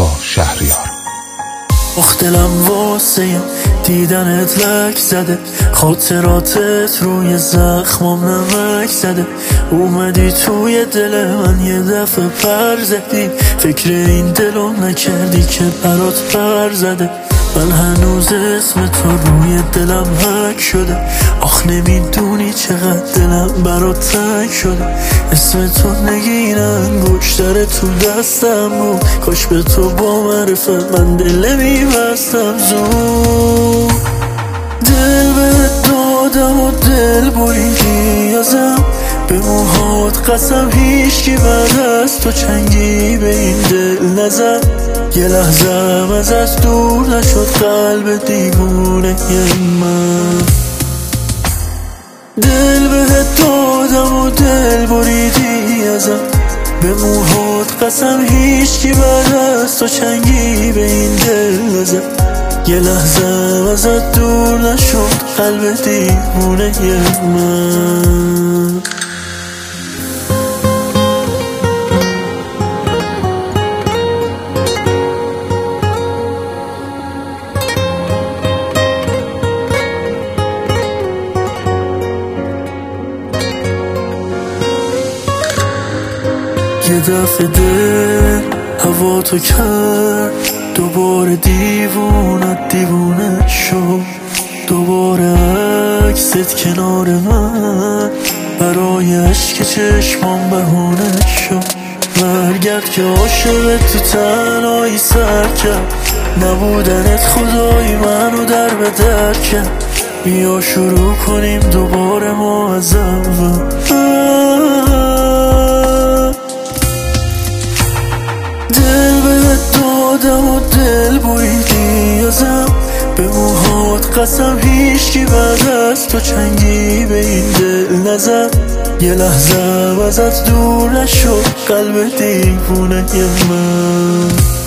شهریار. دلم واسه دیدنت لک زده، خاطراتت روی زخمام نمک زده. اومدی توی دل من یه دفعه پر زدی، فکر این دلم نکردی که برات پر زده. من هنوز اسم تو روی دلم حک شده، آخ نمیدونی چقدر دلم برات تنگ شده. اسم تو نگینم گوشتر تو دستم بود، کاش به تو با معرفت من دل میبستم زود. دل بهت دادم و دل بریدی ازم، به موهات قسم هیچکی بعد از تو چنگی به این دل نزد. یه لحظه ازت دور نشد قلب دیوونه من. دل بهت دادم و دل بریدی ازم، به موهات قسم هیچکی بعد از تو چنگی به این دل نزد. یه لحظه ازت دور نشد قلب دیوونه من. یه دفعه دل هوا تو کرد، دوباره دیوونه شد. دوباره عکست کنار من برای عشق چشمام بهونه شد. برگرد که عاشق تو تنهایی سر کرد، نبودنت خدای منو در به در کرد. بیا شروع کنیم دوباره ما از اول. دل بهت دادم و دل بریدی ازم، به موهات قسم هیچکی بعد از تو چنگی به این دل نزد. یه لحظه ازت دور نشد قلب دیوونه من.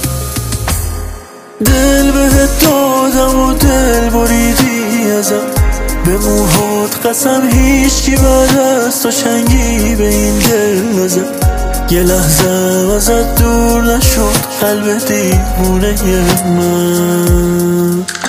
دل بهت دادم و دل بریدی ازم، به موهات قسم هیچکی بعد از تو چنگی به این دل نزد. یه لحظه ازت دور نشد قلب دیوونه من.